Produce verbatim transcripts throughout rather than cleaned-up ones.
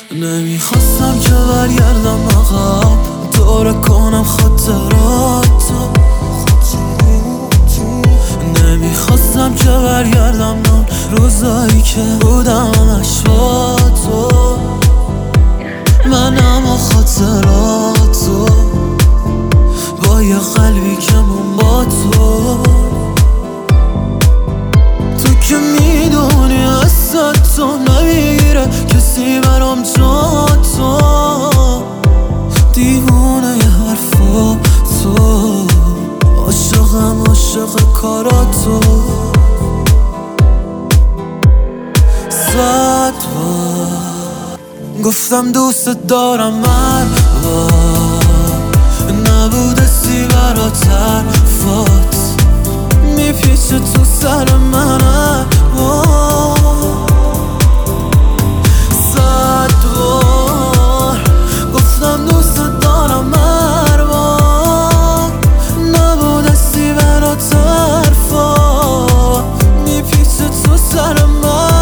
نمیخواستم که برگردم عقب، دوره کنم خاطراتو. نمیخواستم که برگردم اون روزایی که بودم همش با تو. من اما خاطراتو با یه قلبی که من با تو. تو که میدونی اصلا تو نمیگیره کسی برام جا تو. دیوونه یه حرفا تو، عاشقم عاشق کاراتو. صد بار گفتم دوست دارم هر بار، نبوده سی برات حرفات میپیچه تو سر من هر بار. صد بار گفتم دوست دارم هر بار، نبوده سی برات حرفات میپیچه تو سر من.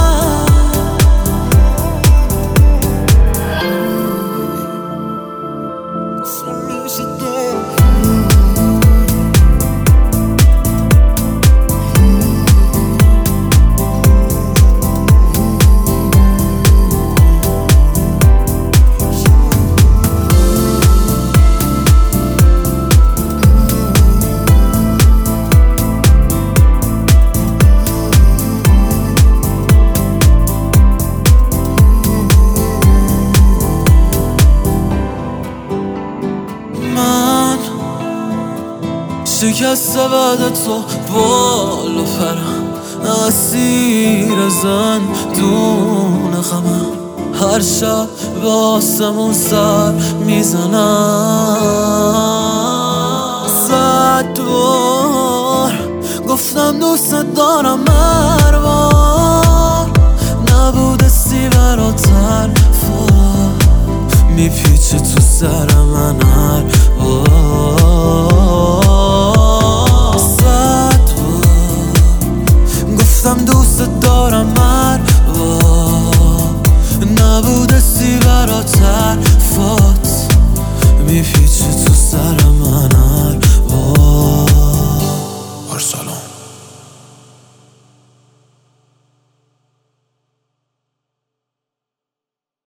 شکست بعد تو بال و پرم، اسیر زندون غمم. هر شب به آسمون سر میزنم. صد بار گفتم دوست دارم هر بار، نبوده سی برات حرفات میپیچه تو سر من هر بار. گفتم دوست دارم هر بار، نبوده سی برات حرفات میپیچه تو سرم.